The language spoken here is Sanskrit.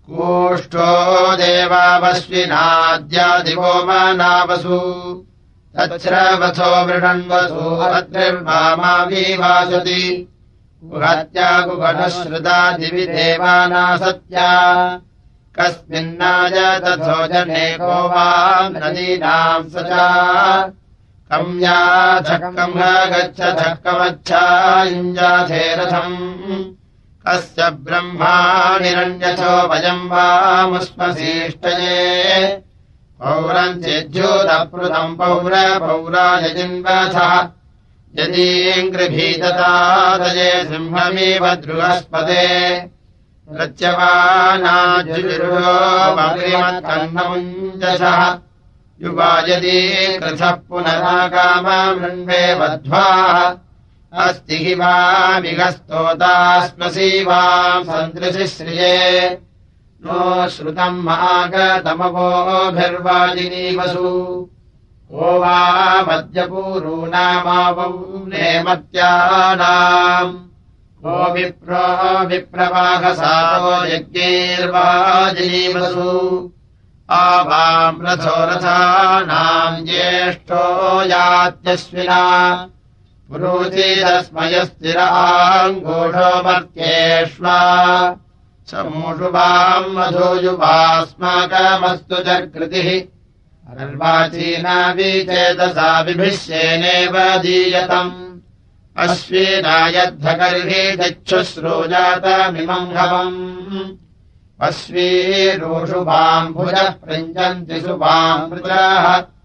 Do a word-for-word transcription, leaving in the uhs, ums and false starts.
कूष्ठो देवावश्विनाद्यादिवो मनावसु तच्छ्रवथो मृडन्वसु अद्रिर्वामाविवासति गुहत्यागुगणश्रुता दिवि देवानासत्या कस्मिन्नायतथो जने को वा नदीनाम् सचा कम्याधक्कम् गच्छ धक्कमच्छा युञ्जाथे रथम् कस्य ब्रह्माणिरण्यथो वयम् वामुष्मसीष्टये पौरम् चेद्योतप्रुतम् पौर पौरायजिन्वथः यदीङ्गृभीततादये सिंहमिव द्रुहस्पदे प्रत्यवानाजुरुरो मग्रिमत्कन्नमुञ्जसः युवा यदि कृथः पुनरागाममृण्वे वध्वाः अस्ति हि वामिगस्तोतास्मसीवाम् सन्दृशिश्रिये नो श्रुतम् आगतमवोभिर्वाजिनीवसु को वा मद्यपूरूणामावौ नेमत्यानाम् को विप्रो विप्रवाहसारो यज्ञैर्वाजिनीवसु आवाम् रथो रथानाम् ज्येष्ठो यात्यश्विना पुरोचिरस्मयस्थिराङ्गूढो मर्त्येष्वा समूषुवाम् मधुयुवास्माकमस्तु च कृतिः अर्वाचीना विचेतसा विभिष्येनेव दीयतम् अश्विनायद्धकर्हि चक्षुश्रोजातमिमम् हवम् अश्वीरोषुवाम् भुजः पृञ्जन्ति सुवाम् मृजाः